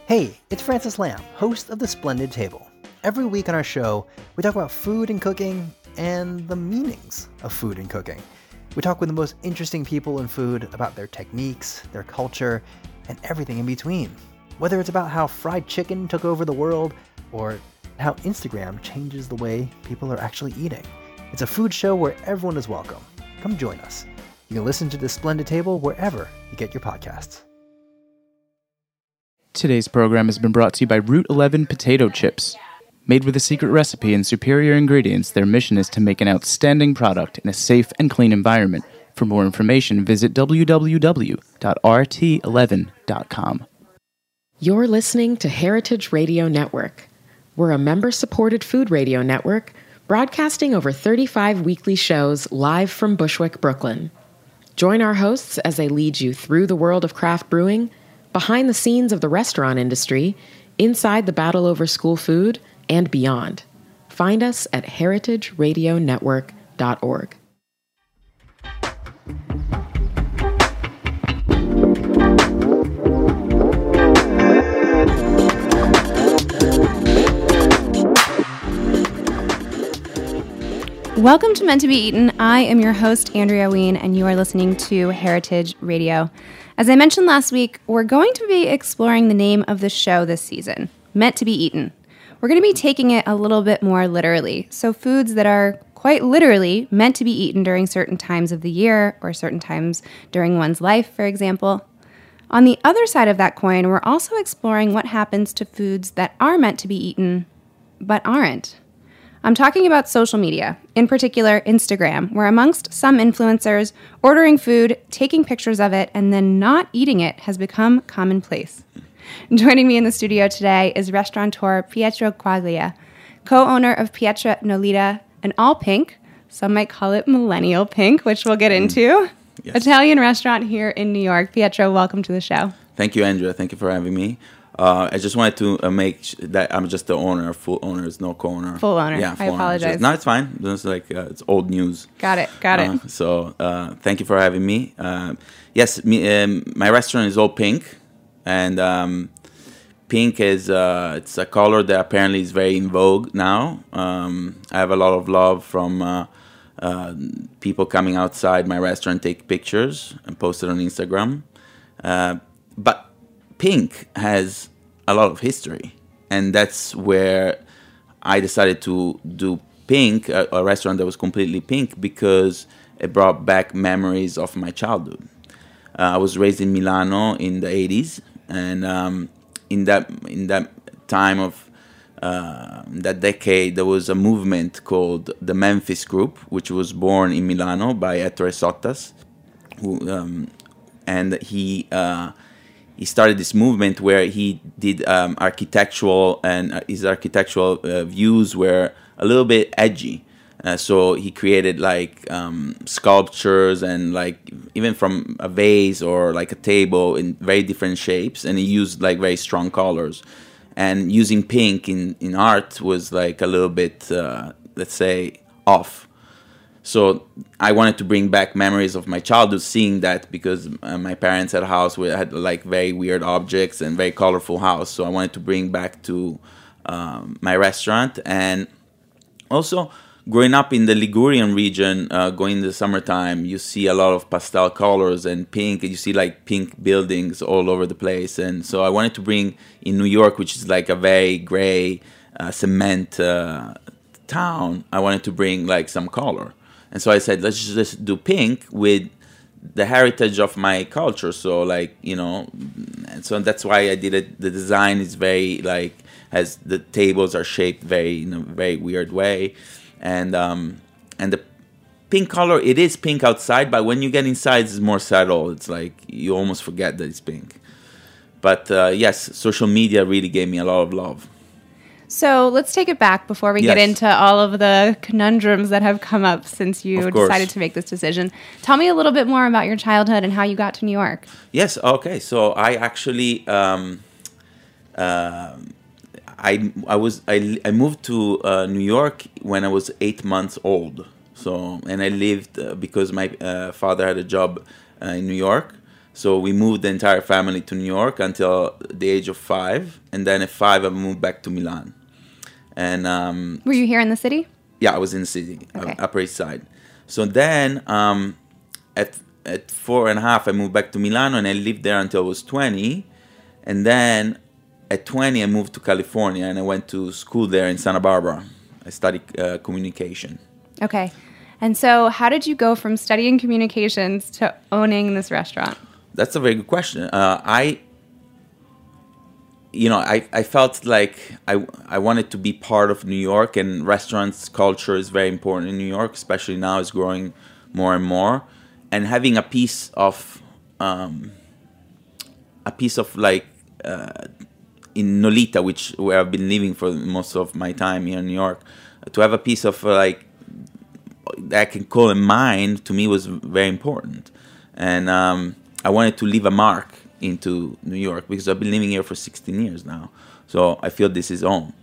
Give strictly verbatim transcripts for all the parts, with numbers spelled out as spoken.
Hey, it's Francis Lamb, host of The Splendid Table. Every week on our show, we talk about food and cooking and the meanings of food and cooking. We talk with the most interesting people in food about their techniques, their culture, and everything in between. Whether it's about how fried chicken took over the world or how Instagram changes the way people are actually eating. It's a food show where everyone is welcome. Come join us. You can listen to The Splendid Table wherever you get your podcasts. Today's program has been brought to you by Route eleven Potato Chips. Made with a secret recipe and superior ingredients, their mission is to make an outstanding product in a safe and clean environment. For more information, visit w w w dot r t eleven dot com. You're listening to Heritage Radio Network. We're a member-supported food radio network broadcasting over thirty-five weekly shows live from Bushwick, Brooklyn. Join our hosts as they lead you through the world of craft brewing, behind the scenes of the restaurant industry, inside the battle over school food, and beyond. Find us at heritage radio network dot org. Welcome to Meant to Be Eaten. I am your host, Andrea Ween, and you are listening to Heritage Radio. As I mentioned last week, we're going to be exploring the name of the show this season, Meant to Be Eaten. We're going to be taking it a little bit more literally, so foods that are quite literally meant to be eaten during certain times of the year or certain times during one's life, for example. On the other side of that coin, we're also exploring what happens to foods that are meant to be eaten but aren't. I'm talking about social media, in particular Instagram, where amongst some influencers, ordering food, taking pictures of it, and then not eating it has become commonplace. Joining me in the studio today is restaurateur Pietro Quaglia, co-owner of Pietra Nolita, an all-pink, some might call it millennial pink, which we'll get into, yes. Italian restaurant here in New York. Pietro, welcome to the show. Thank you, Andrea. Thank you for having me. Uh, I just wanted to uh, make sh- that I'm just the owner, full owner, there's no co-owner. Full owner. Yeah, full I apologize. Owner. Just, no, it's fine. It's like uh, it's old news. Got it. Got uh, it. So uh, thank you for having me. Uh, yes, me, um, my restaurant is all pink, and um, pink is uh, it's a color that apparently is very in vogue now. Um, I have a lot of love from uh, uh, people coming outside my restaurant, take pictures, and post it on Instagram. Uh, but pink has a lot of history, and that's where I decided to do pink, a, a restaurant that was completely pink, because it brought back memories of my childhood. Uh, I was raised in Milano in the eighties, and um, in that in that time of uh, that decade, there was a movement called the Memphis Group, which was born in Milano by Ettore Sottas, who um, and he. Uh, He started this movement where he did um, architectural, and uh, his architectural uh, views were a little bit edgy. Uh, so he created like um, sculptures and like even from a vase or like a table in very different shapes, and he used like very strong colors. And using pink in, in art was like a little bit, uh, let's say, off. So I wanted to bring back memories of my childhood, seeing that, because uh, my parents had a house where had like very weird objects and very colorful house. So I wanted to bring back to um, my restaurant. And also growing up in the Ligurian region, uh, going in the summertime, you see a lot of pastel colors and pink, and you see like pink buildings all over the place. And so I wanted to bring in New York, which is like a very gray uh, cement uh, town, I wanted to bring like some color. And so I said, let's just do pink with the heritage of my culture. So like, you know, and so that's why I did it. The design is very like, has the tables are shaped very, in a very weird way. And, um, and the pink color, it is pink outside, but when you get inside, it's more subtle. It's like, you almost forget that it's pink. But uh, yes, social media really gave me a lot of love. So let's take it back before we yes. get into all of the conundrums that have come up since you decided to make this decision. Tell me a little bit more about your childhood and how you got to New York. Yes, okay. So I actually, um, uh, I I was I, I moved to uh, New York when I was eight months old. So and I lived uh, because my uh, father had a job uh, in New York. So we moved the entire family to New York until the age of five, and then at five I moved back to Milan. And um, were you here in the city? Yeah, I was in the city, okay. Upper East Side. So then um, at at four and a half I moved back to Milano, and I lived there until I was twenty. And then at twenty I moved to California, and I went to school there in Santa Barbara. I studied uh, communication. Okay. And so how did you go from studying communications to owning this restaurant? That's a very good question. Uh, I, you know, I, I felt like I, I wanted to be part of New York, and restaurants culture is very important in New York, especially now it's growing more and more. And having a piece of, um, a piece of like, uh, in Nolita, which where I've been living for most of my time here in New York, to have a piece of uh, like, that I can call it mine, to me was very important. And, um, I wanted to leave a mark into New York because I've been living here for sixteen years now. So I feel this is home.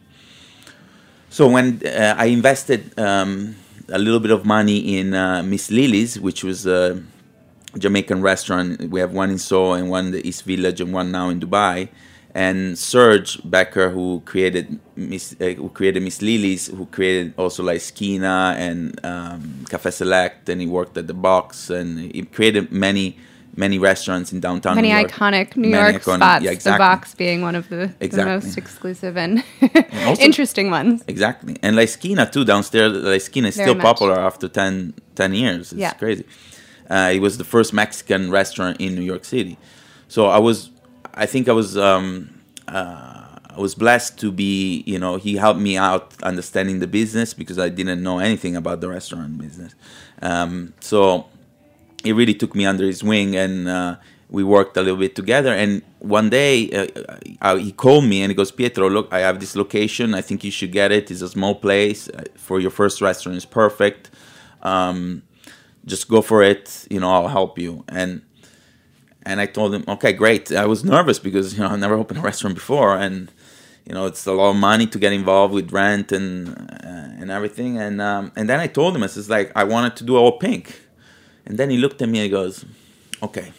So when uh, I invested um, a little bit of money in uh, Miss Lily's, which was a Jamaican restaurant. We have one in Soho and one in the East Village and one now in Dubai. And Serge Becker, who created Miss, uh, who created Miss Lily's, who created also La Esquina and um, Café Select, and he worked at the Box, and he created many many restaurants in downtown many New York. iconic New many York iconic, spots, yeah, exactly. The Box being one of the, exactly. the most exclusive and, and also, interesting ones. Exactly. And La Esquina, too, downstairs, La Esquina is Very still much. popular after ten, ten years. It's yeah. crazy. Uh, it was the first Mexican restaurant in New York City. So I was, I think I was... Um, uh, I was blessed to be, you know, he helped me out understanding the business because I didn't know anything about the restaurant business. Um, so he really took me under his wing, and uh, we worked a little bit together. And one day uh, uh, he called me and he goes, Pietro, look, I have this location. I think you should get it. It's a small place. For your first restaurant, it's perfect. Um, just go for it. You know, I'll help you. And and I told him, okay, great. I was nervous because, you know, I've never opened a restaurant before. And you know, it's a lot of money to get involved with rent and uh, and everything. And um, and then I told him, I says, like, I wanted to do all pink. And then he looked at me and he goes, okay.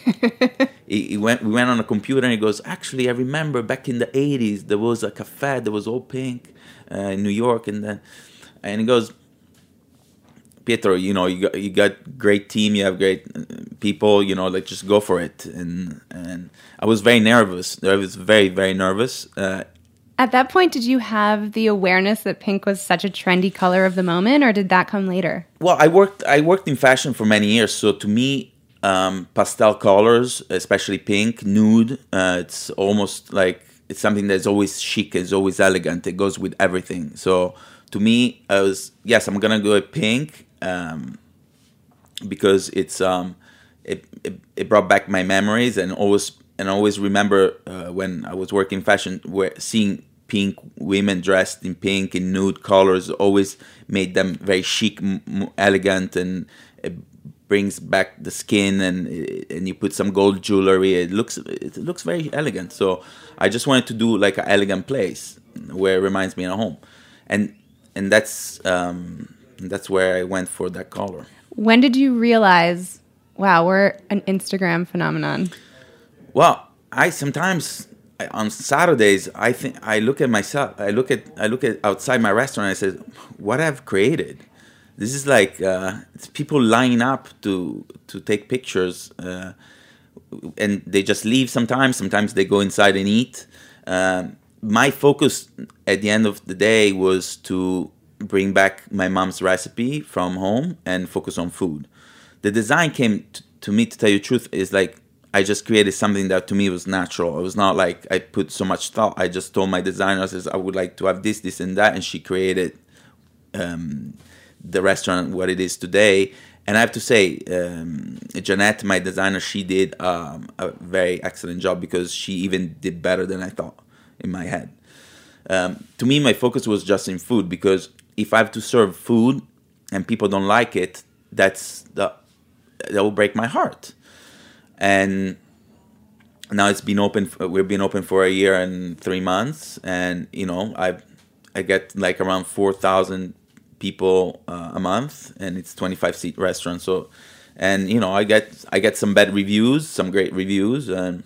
he, he went. We went on a computer and he goes, actually, I remember back in the eighties, there was a cafe that was all pink uh, in New York. And then, and he goes, Pietro, you know, you got, you got great team, you have great people, you know, like, just go for it. And and I was very nervous. I was very, very nervous. Uh, At that point, did you have the awareness that pink was such a trendy color of the moment, or did that come later? Well, I worked I worked in fashion for many years, so to me, um, pastel colors, especially pink, nude, uh, it's almost like it's something that's always chic, it's always elegant, it goes with everything. So to me, I was, yes, I'm gonna go with pink, um, because it's um, it, it it brought back my memories, and always and I always remember uh, when I was working in fashion, where seeing pink women dressed in pink in nude colors always made them very chic, m- elegant, and it brings back the skin, and and you put some gold jewelry. It looks it looks very elegant. So I just wanted to do like an elegant place where it reminds me of home, and and that's um, that's where I went for that color. When did you realize, wow, we're an Instagram phenomenon? Well, I sometimes I, on Saturdays I think I look at myself. I look at I look at outside my restaurant. And I say, what I've created. This is like uh, it's people line up to to take pictures, uh, and they just leave sometimes. Sometimes they go inside and eat. Uh, my focus at the end of the day was to bring back my mom's recipe from home and focus on food. The design came t- to me, to tell you the truth, is like I just created something that to me was natural. It was not like I put so much thought. I just told my designer, I says, I would like to have this, this, and that, and she created um, the restaurant what it is today. And I have to say, um, Jeanette, my designer, she did um, a very excellent job, because she even did better than I thought in my head. Um, to me, my focus was just in food, because if I have to serve food and people don't like it, that's the that will break my heart. And now it's been open. For, we've been open for a year and three months, and you know, I I get like around four thousand people uh, a month, and it's twenty-five seat restaurant. So, and you know, I get I get some bad reviews, some great reviews, and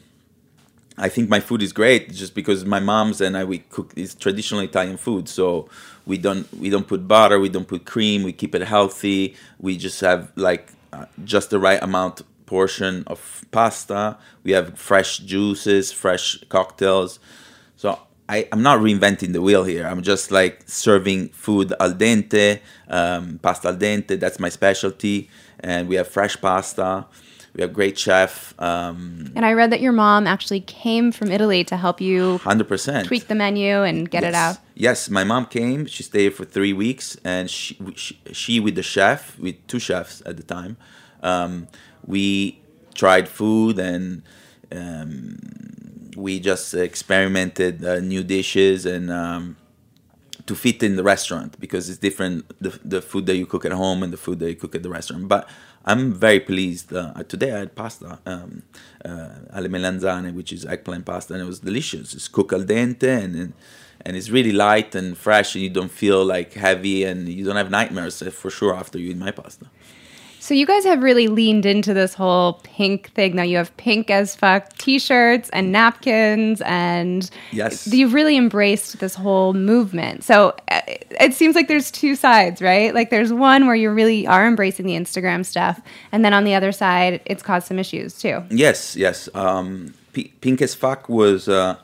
I think my food is great just because my mom's and I we cook is traditional Italian food. So we don't we don't put butter, we don't put cream, we keep it healthy. We just have like uh, just the right amount portion of pasta. We have fresh juices, fresh cocktails. So I, I'm not reinventing the wheel here. I'm just like serving food al dente, um, pasta al dente. That's my specialty. And we have fresh pasta. We have great chef. Um, and I read that your mom actually came from Italy to help you one hundred percent tweak the menu and get yes. it out. Yes, my mom came. She stayed for three weeks. And she, she, she with the chef, with two chefs at the time, um, we tried food and um, we just experimented uh, new dishes and um, to fit in the restaurant because it's different, the, the food that you cook at home and the food that you cook at the restaurant. But I'm very pleased. Uh, today I had pasta, um, uh, alle melanzane, which is eggplant pasta, and it was delicious. It's cooked al dente, and, and and it's really light and fresh, and you don't feel like heavy, and you don't have nightmares uh, for sure after you eat my pasta. So you guys have really leaned into this whole pink thing. Now you have pink as fuck t-shirts and napkins, and yes. you've really embraced this whole movement. So uh, it seems like there's two sides, right? Like there's one where you really are embracing the Instagram stuff, and then on the other side, it's caused some issues too. Yes, yes. Um, P- pink as fuck was uh,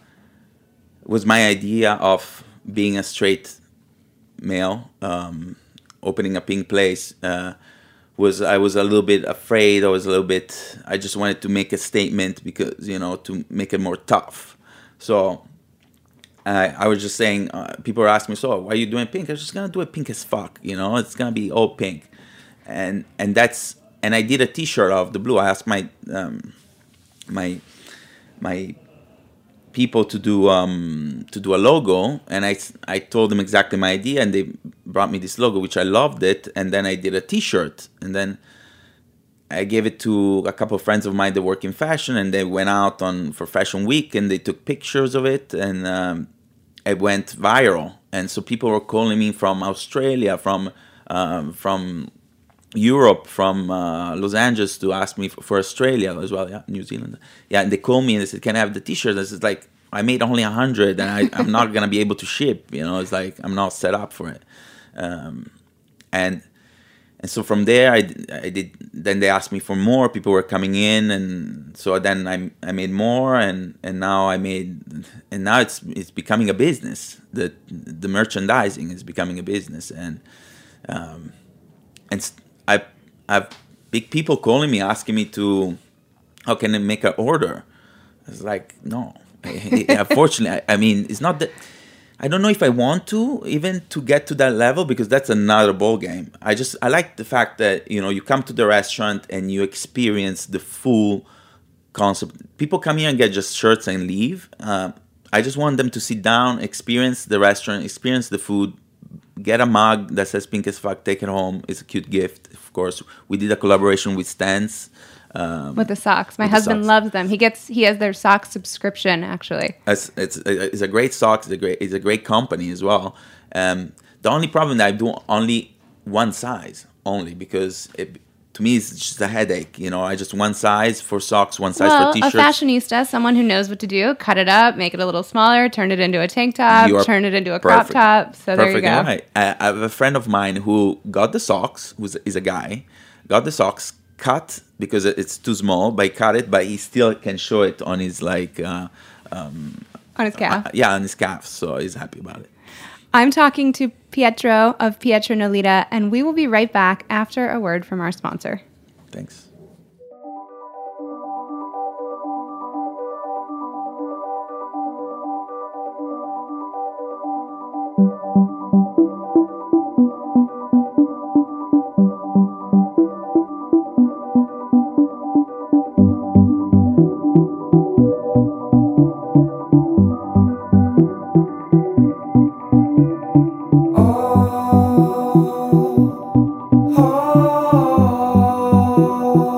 was my idea of being a straight male, um, opening a pink place. Uh, was I was a little bit afraid. I was a little bit. I just wanted to make a statement because you know to make it more tough. So I, I was just saying. Uh, people are asking me, "So why are you doing pink?" I was just gonna do it pink as fuck. You know, it's gonna be all pink, and and that's and I did a T-shirt of the blue. I asked my um, my my people to do um, to do a logo, and I I told them exactly my idea, and they brought me this logo, which I loved it, and then I did a T-shirt, and then I gave it to a couple of friends of mine that work in fashion, and they went out on for Fashion Week, and they took pictures of it, and um, it went viral, and so people were calling me from Australia, from um, from Europe, from uh, Los Angeles to ask me for, for Australia as well, yeah, New Zealand, yeah, and they called me and they said, "Can I have the T-shirt?" I said, like, I made only a hundred, and I, I'm not gonna be able to ship, you know, it's like I'm not set up for it. Um, and and so from there I, I did then they asked me for more. People were coming in, and so then I I made more, and, and now I made and now it's it's becoming a business. The the merchandising is becoming a business, and um, and I I've big people calling me asking me to how can I make an order. It's like no, unfortunately I, I mean it's not that. I don't know if I want to even to get to that level because that's another ball game. I just I like the fact that you know you come to the restaurant and you experience the full concept. People come here and get just shirts and leave. Uh, I just want them to sit down, experience the restaurant, experience the food, get a mug that says pink as fuck, take it home. It's a cute gift, of course. We did a collaboration with Stance. Um, with the socks. My husband socks. loves them. He gets he has their sock subscription actually. It's it's it's a great sock. It's a great it's a great company as well. Um, the only problem that I do only one size only because it, to me it's just a headache. You know, I just one size for socks, one size well, for t-shirts. A fashionista, someone who knows what to do, cut it up, make it a little smaller, turn it into a tank top, turn it into a crop perfect. top. So there you go. Right. I, I have a friend of mine who got the socks. Who is a guy, got the socks. Cut because it's too small, but he cut it, but he still can show it on his like uh, um, on his calf. Uh, yeah, on his calf. So he's happy about it. I'm talking to Pietro of Pietro Nolita, and we will be right back after a word from our sponsor. Thanks. Oh,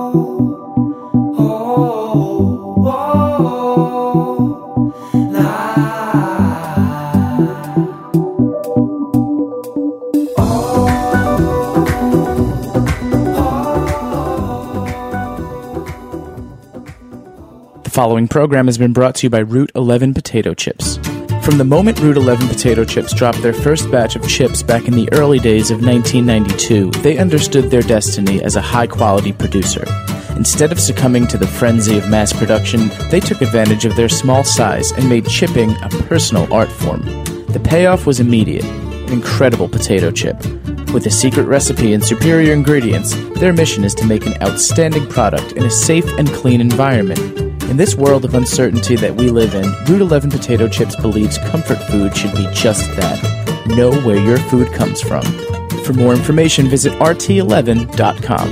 following program has been brought to you by Route eleven Potato Chips. From the moment Route eleven Potato Chips dropped their first batch of chips back in the early days of nineteen ninety-two, they understood their destiny as a high-quality producer. Instead of succumbing to the frenzy of mass production, they took advantage of their small size and made chipping a personal art form. The payoff was immediate, an incredible potato chip. With a secret recipe and superior ingredients, their mission is to make an outstanding product in a safe and clean environment. In this world of uncertainty that we live in, Route eleven Potato Chips believes comfort food should be just that. Know where your food comes from. For more information, visit R T eleven dot com.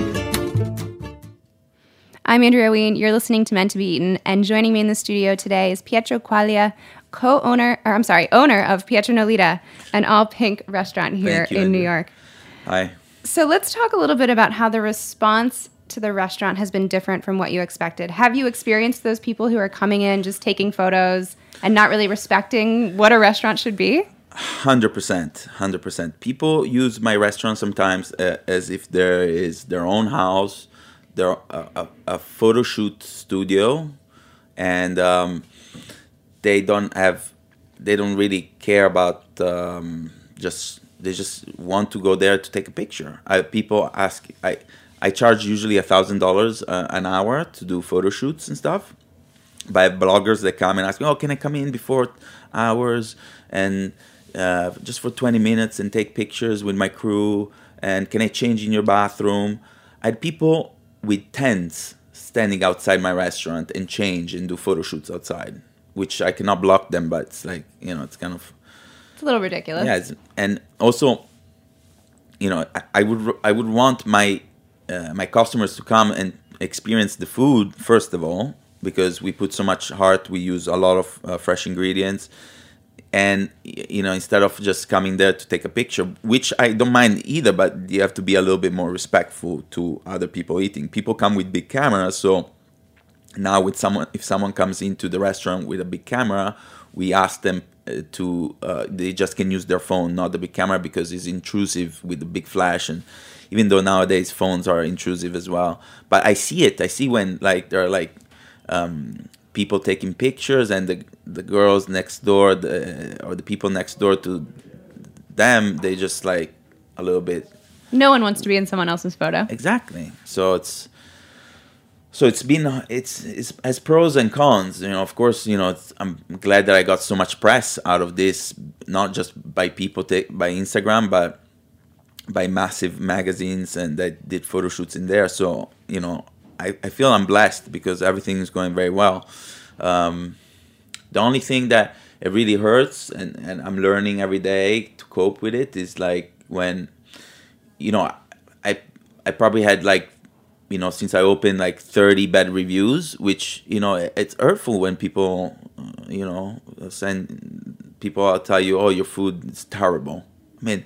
I'm Andrea Ween. You're listening to Meant to Be Eaten, and joining me in the studio today is Pietro Quaglia, co-owner, or I'm sorry, owner of Pietro Nolita, an all-pink restaurant here you, in Andrea. New York. Hi. So let's talk a little bit about how the response to the restaurant has been different from what you expected. Have you experienced those people who are coming in just taking photos and not really respecting what a restaurant should be? one hundred percent. one hundred percent. People use my restaurant sometimes uh, as if there is their own house, their a, a, a photo shoot studio, and um, they don't have, they don't really care about um, just, they just want to go there to take a picture. I, people ask, I, I charge usually a thousand dollars an hour to do photo shoots and stuff. By bloggers that come and ask me, "Oh, can I come in before hours and uh, just for twenty minutes and take pictures with my crew? And can I change in your bathroom?" I had people with tents standing outside my restaurant and change and do photo shoots outside, which I cannot block them, but it's like, you know, it's kind of, It's a little ridiculous. yeah. It's, and also, you know, I, I would I would want my uh, my customers to come and experience the food first of all, because we put so much heart, we use a lot of uh, fresh ingredients, and you know, instead of just coming there to take a picture, which I don't mind either, but you have to be a little bit more respectful to other people eating. People come with big cameras, so now with someone, if someone comes into the restaurant with a big camera, we ask them uh, to uh, they just can use their phone, not the big camera, because it's intrusive with the big flash. And even though nowadays phones are intrusive as well, but I see it. I see when like there are like um, people taking pictures, and the the girls next door, the, or the people next door to them, they just like a little bit. No one wants to be in someone else's photo. Exactly. So it's so it's been it's it's has pros and cons. You know, of course, you know, it's, I'm glad that I got so much press out of this, not just by people ta- by Instagram, but by massive magazines, and that did photo shoots in there. So, you know, I, I feel I'm blessed because everything is going very well. Um, the only thing that it really hurts, and, and I'm learning every day to cope with it, is like when, you know, I I probably had like, you know, since I opened, like thirty bad reviews, which, you know, it's hurtful when people, uh, you know, send people will tell you, "Oh, your food is terrible." I mean,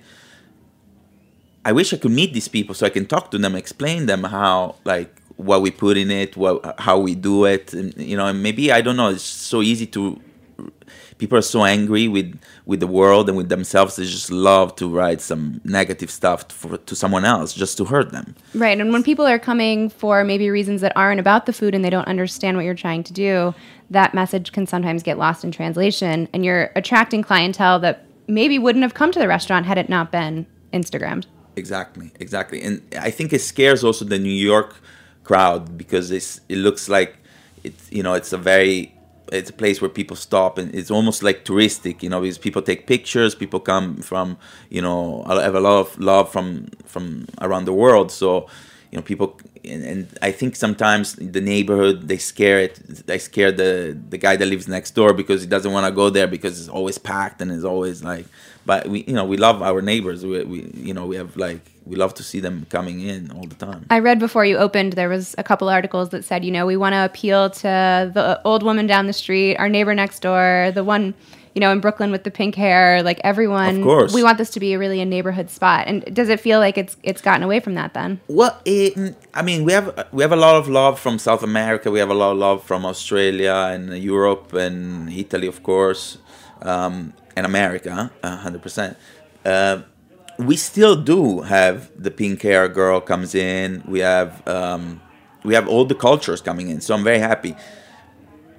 I wish I could meet these people so I can talk to them, explain them how, like, what we put in it, what, how we do it, and, you know, and maybe, I don't know, it's so easy to, people are so angry with, with the world and with themselves, they just love to write some negative stuff for, to someone else just to hurt them. Right, and when people are coming for maybe reasons that aren't about the food and they don't understand what you're trying to do, that message can sometimes get lost in translation, and you're attracting clientele that maybe wouldn't have come to the restaurant had it not been Instagrammed. Exactly, exactly. And I think it scares also the New York crowd, because it's, it looks like it's, you know, it's a very, it's a place where people stop, and it's almost like touristic, you know, because people take pictures, people come from, you know, I have a lot of love from from around the world. So, you know, people, and, and I think sometimes the neighborhood, they scare it, they scare the, the guy that lives next door because he doesn't want to go there because it's always packed and it's always like, but we, you know, we love our neighbors. We, we, you know, we have like, we love to see them coming in all the time. I read before you opened, there was a couple articles that said, you know, we want to appeal to the old woman down the street, our neighbor next door, the one, you know, in Brooklyn with the pink hair, like everyone. Of course. We want this to be a really a neighborhood spot. And does it feel like it's it's gotten away from that then? Well, it, I mean, we have we have a lot of love from South America. We have a lot of love from Australia and Europe and Italy, of course, um, and America, one hundred percent. Uh, we still do have the pink hair girl comes in. We have um, we have all the cultures coming in. So I'm very happy.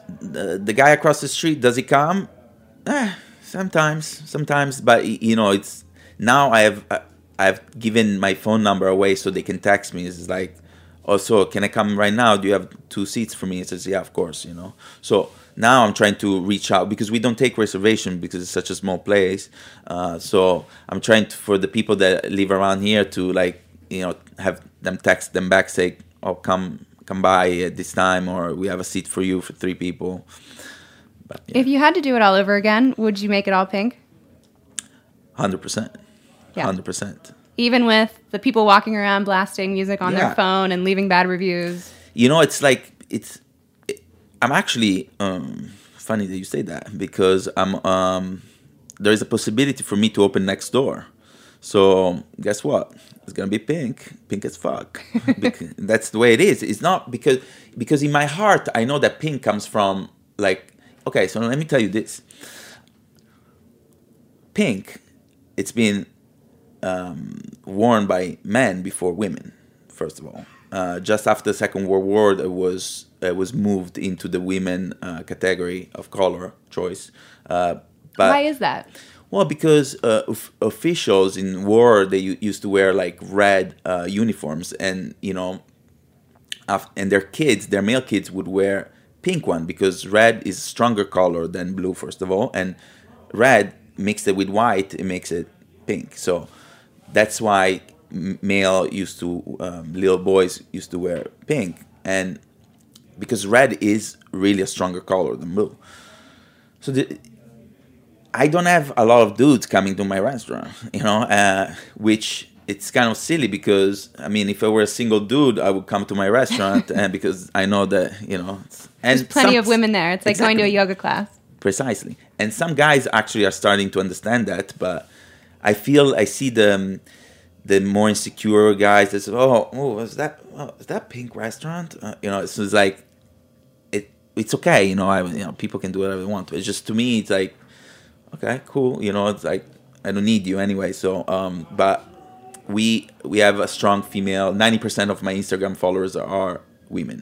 the, the guy across the street, does he come? Eh, sometimes, sometimes. But you know, it's now I have I've given my phone number away so they can text me. It's like, oh, so can I come right now? Do you have two seats for me? He says, yeah, of course. You know, so. Now I'm trying to reach out because we don't take reservation because it's such a small place. Uh, so I'm trying to, for the people that live around here to like, you know, have them text them back, say, oh, come come by at this time, or we have a seat for you for three people. But, yeah. If you had to do it all over again, would you make it all pink? one hundred percent. Yeah. one hundred percent. Even with the people walking around blasting music on Yeah. their phone and leaving bad reviews? You know, it's like, it's, I'm actually um, funny that you say that because I'm um, there is a possibility for me to open next door. So guess what? It's gonna be pink, pink as fuck. That's the way it is. It's not because because in my heart I know that pink comes from like okay. So let me tell you this. Pink, it's been um, worn by men before women. First of all, uh, just after the Second World War, it was. Uh, was moved into the women uh, category of color choice. Uh, but, Why is that? Well, because uh, of- officials in war, they u- used to wear like red uh, uniforms, and you know, af- and their kids, their male kids, would wear pink one because red is a stronger color than blue, first of all, and red mixed it with white, it makes it pink. So that's why m- male used to, um, little boys used to wear pink, and because red is really a stronger color than blue. So the, I don't have a lot of dudes coming to my restaurant, you know, uh, which it's kind of silly because, I mean, if I were a single dude, I would come to my restaurant and because I know that, you know. And There's plenty some, of women there. It's like exactly, going to a yoga class. Precisely. And some guys actually are starting to understand that, but I feel I see the... Um, the more insecure guys that say, oh, oh, is that, oh, is that pink restaurant? Uh, you know, so it's like, it, it's okay, you know, I, you know, people can do whatever they want. It's just, to me, it's like, okay, cool, you know, it's like, I don't need you anyway, so, um, but we, we have a strong female, ninety percent of my Instagram followers are women.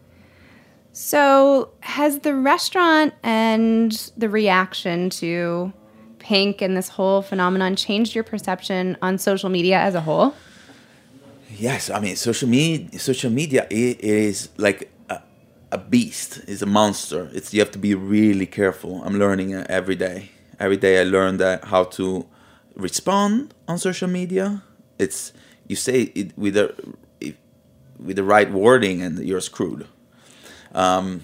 So has the restaurant and the reaction to pink and this whole phenomenon changed your perception on social media as a whole? Yes, I mean, social media, social media it is like a, a beast, is a monster. It's you have to be really careful. I'm learning every day. Every day I learn that how to respond on social media. It's you say it with the with the right wording and you're screwed. Um,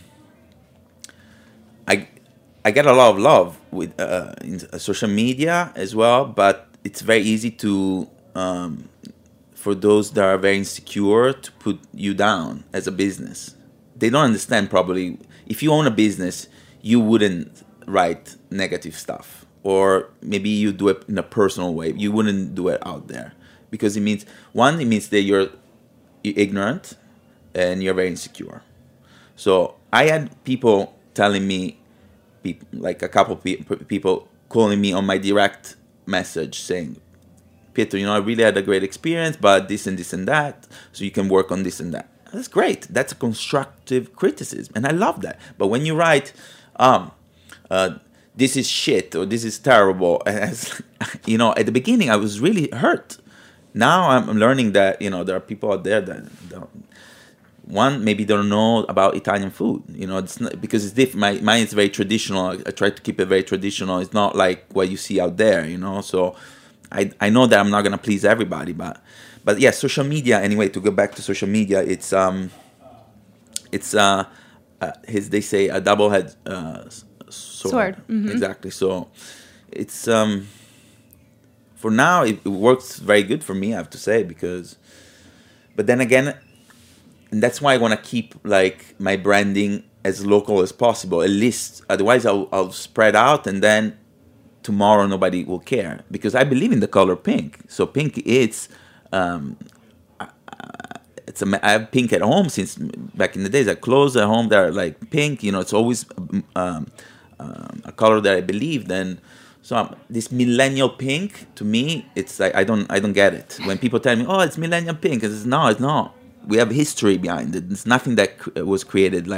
I. I get a lot of love with uh, in social media as well, but it's very easy to, um, for those that are very insecure, to put you down as a business. They don't understand probably. If you own a business, you wouldn't write negative stuff, or maybe you do it in a personal way. You wouldn't do it out there because it means one, it means that you're, you're ignorant and you're very insecure. So I had people telling me. People, like a couple of people calling me on my direct message saying, Pietro, you know, I really had a great experience, but this and this and that, so you can work on this and that. That's great. That's a constructive criticism, and I love that. But when you write, um, uh, this is shit, or this is terrible, as, you know, at the beginning I was really hurt. Now I'm learning that, you know, there are people out there that don't, one, maybe don't know about Italian food, you know, it's not, because it's different. My, mine is very traditional. I, I try to keep it very traditional. It's not like what you see out there, you know. So I I know that I'm not gonna please everybody, but but yeah, social media. Anyway, to go back to social media, it's um, it's uh, uh as they say, a double-edged uh, sword. Sword. Mm-hmm. Exactly. So it's um, for now it, it works very good for me, I have to say, because, but then again. And that's why I want to keep like my branding as local as possible, at least. Otherwise, I'll, I'll spread out, and then tomorrow nobody will care because I believe in the color pink. So pink, it's um, it's a, I have pink at home since back in the days. I clothes at home that are like pink. You know, it's always um, um, a color that I believed in. So um, this millennial pink, to me, it's like I don't I don't get it. When people tell me, "Oh, it's millennial pink," it's no, it's not. We have history behind it. It's nothing that was created like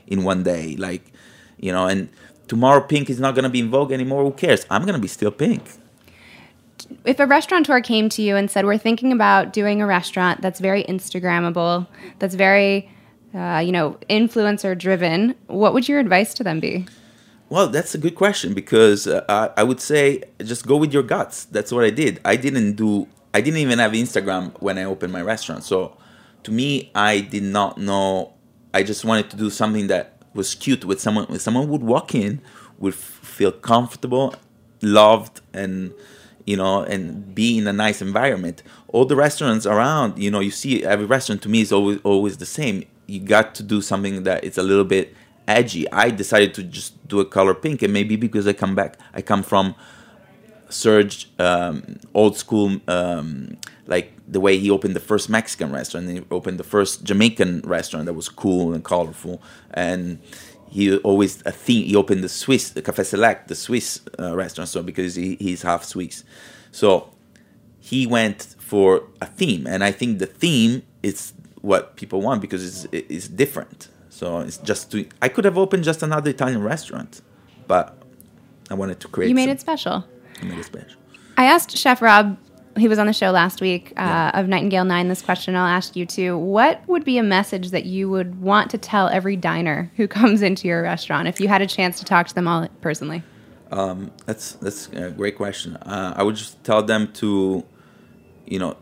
in one day. Like, you know, and tomorrow Pink is not going to be in vogue anymore. Who cares? I'm going to be still Pink. If a restaurateur came to you and said, we're thinking about doing a restaurant that's very Instagrammable, that's very, uh, you know, influencer driven, what would your advice to them be? Well, that's a good question, because uh, I, I would say just go with your guts. That's what I did. I didn't do, I didn't even have Instagram when I opened my restaurant. So to me, I did not know. I just wanted to do something that was cute with someone. When someone would walk in, would f- feel comfortable, loved, and, you know, and be in a nice environment. All the restaurants around, you know, you see every restaurant to me is always always the same. You got to do something that is a little bit edgy. I decided to just do a color pink, and maybe because I come back, I come from Serge, um, old school, um, like the way he opened the first Mexican restaurant, he opened the first Jamaican restaurant that was cool and colorful, and he always a theme. He opened the Swiss, the Café Select, the Swiss uh, restaurant, so because he, he's half Swiss, so he went for a theme, and I think the theme is what people want because it's it's different. So it's just to, I could have opened just another Italian restaurant, but I wanted to create. You made some, it special. I made it special. I asked Chef Rob, he was on the show last week, uh, Yeah. of Nightingale Nine, this question. I'll ask you too. What would be a message that you would want to tell every diner who comes into your restaurant if you had a chance to talk to them all personally? Um, that's that's a great question. Uh, I would just tell them to, you know,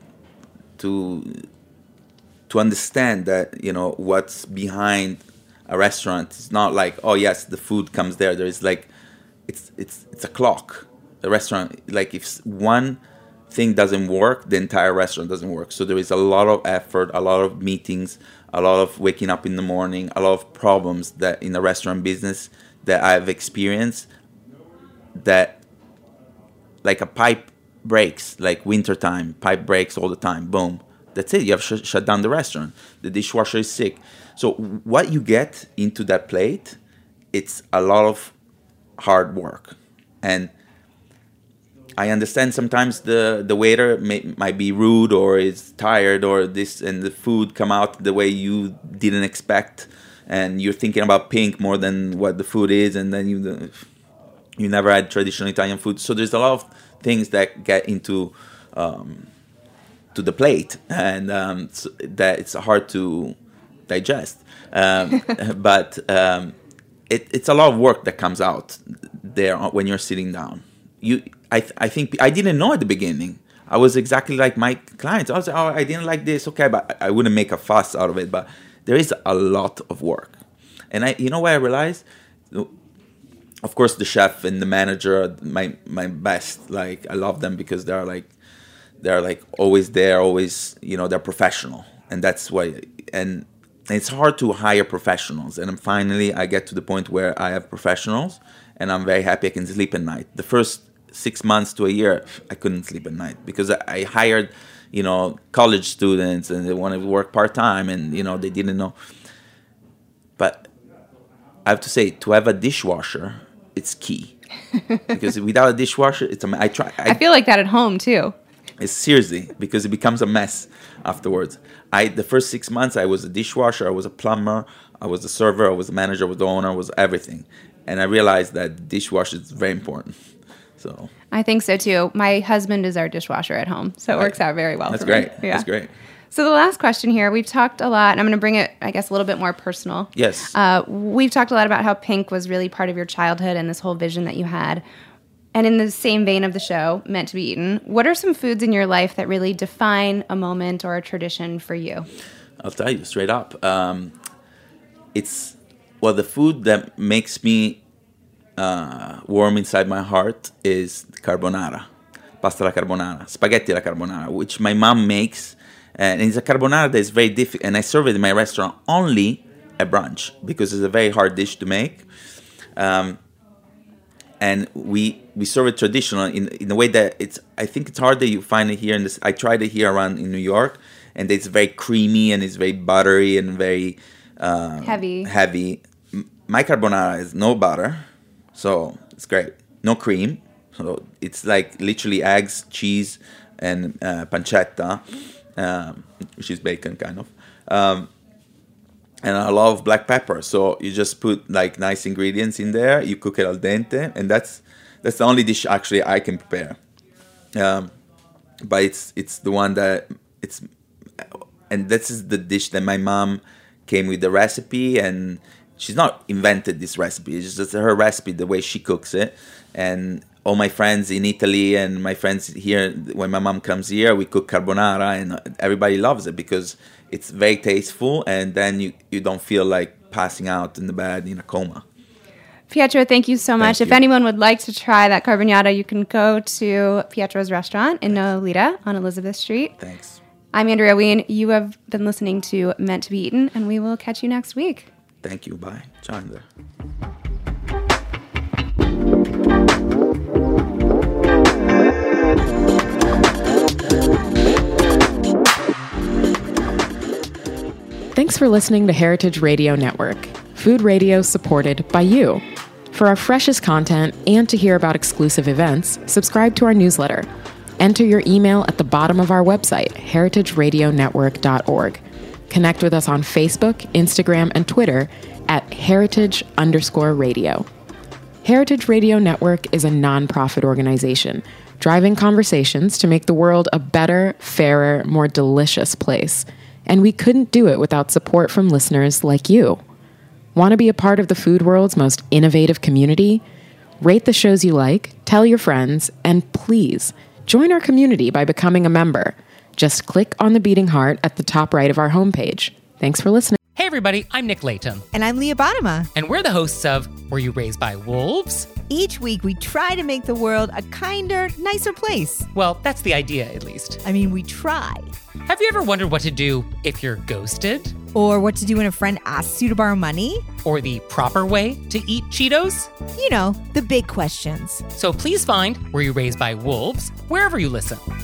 to to understand that, you know, what's behind a restaurant. It's not like, oh yes, the food comes there. There is like, it's it's it's a clock. The restaurant, like if one thing doesn't work, the entire restaurant doesn't work. So there is a lot of effort, a lot of meetings, a lot of waking up in the morning, a lot of problems that in the restaurant business that I've experienced. That, like a pipe breaks, like wintertime, pipe breaks all the time. Boom, that's it. You have sh- shut down the restaurant. The dishwasher is sick. So what you get into that plate, it's a lot of hard work. And I understand sometimes the, the waiter may, might be rude or is tired or this, and the food come out the way you didn't expect, and you're thinking about pink more than what the food is, and then you you never had traditional Italian food. So there's a lot of things that get into um, to the plate, and um, so that it's hard to digest. Um, but um, it, it's a lot of work that comes out there when you're sitting down. You, I, th- I think I didn't know at the beginning. I was exactly like my clients. I was, oh, I didn't like this, okay, but I wouldn't make a fuss out of it. But there is a lot of work, and I, you know what I realized? Of course, the chef and the manager are my my best. Like, I love them because they're like they're like always there, always, you know, they're professional, and that's why. And it's hard to hire professionals, and finally I get to the point where I have professionals, and I'm very happy I can sleep at night. The first six months to a year, I couldn't sleep at night because I, I hired, you know, college students, and they wanted to work part time, and you know they didn't know. But I have to say, to have a dishwasher, it's key, because without a dishwasher, it's a. I try. I, I feel like that at home too. It's seriously, because it becomes a mess afterwards. I the first six months I was a dishwasher, I was a plumber, I was a server, I was a manager, I was the owner, I was everything, and I realized that dishwasher is very important. So I think so too. My husband is our dishwasher at home, so it works out very well. That's for great. Me. Yeah. That's great. So the last question here, we've talked a lot, and I'm going to bring it, I guess, a little bit more personal. Yes. Uh, we've talked a lot about how pink was really part of your childhood and this whole vision that you had. And in the same vein of the show, Meant to Be Eaten, what are some foods in your life that really define a moment or a tradition for you? I'll tell you straight up. Um, it's, well, the food that makes me uh, warm inside my heart is carbonara, pasta alla carbonara, spaghetti alla carbonara, which my mom makes. And it's a carbonara that is very difficult. And I serve it in my restaurant only at brunch because it's a very hard dish to make. Um, and we we serve it traditional in in a way that it's. I think it's hard that you find it here in this. I tried it here around in New York, and it's very creamy and it's very buttery and very uh, heavy. Heavy. My carbonara is no butter, so it's great. No cream, so it's like literally eggs, cheese, and uh, pancetta. Um, which is bacon, kind of. Um, and I love black pepper. So you just put like nice ingredients in there. You cook it al dente, and that's that's the only dish actually I can prepare. Um, but it's it's the one that it's, and this is the dish that my mom came with the recipe, and she's not invented this recipe. It's just her recipe, the way she cooks it. And all my friends in Italy and my friends here, when my mom comes here, we cook carbonara, and everybody loves it because it's very tasteful, and then you, you don't feel like passing out in the bed in a coma. Pietro, thank you so much. Thank if you. anyone would like to try that carbonara, you can go to Pietro's restaurant in Nolita on Elizabeth Street. Thanks. I'm Andrea Ween. You have been listening to Meant to Be Eaten, and we will catch you next week. Thank you. Bye. Ciao, Andrea. Thanks for listening to Heritage Radio Network, food radio supported by you. For our freshest content and to hear about exclusive events, subscribe to our newsletter. Enter your email at the bottom of our website, heritage radio network dot org. Connect with us on Facebook, Instagram, and Twitter at heritage underscore radio. Heritage Radio Network is a nonprofit organization driving conversations to make the world a better, fairer, more delicious place. And we couldn't do it without support from listeners like you. Want to be a part of the food world's most innovative community? Rate the shows you like, tell your friends, and please join our community by becoming a member. Just click on the beating heart at the top right of our homepage. Thanks for listening. Hey everybody, I'm Nick Latham. And I'm Leah Bottima. And we're the hosts of Were You Raised by Wolves? Each week we try to make the world a kinder, nicer place. Well, that's the idea, at least. I mean, we try. Have you ever wondered what to do if you're ghosted? Or what to do when a friend asks you to borrow money? Or the proper way to eat Cheetos? You know, the big questions. So please find Were You Raised by Wolves wherever you listen.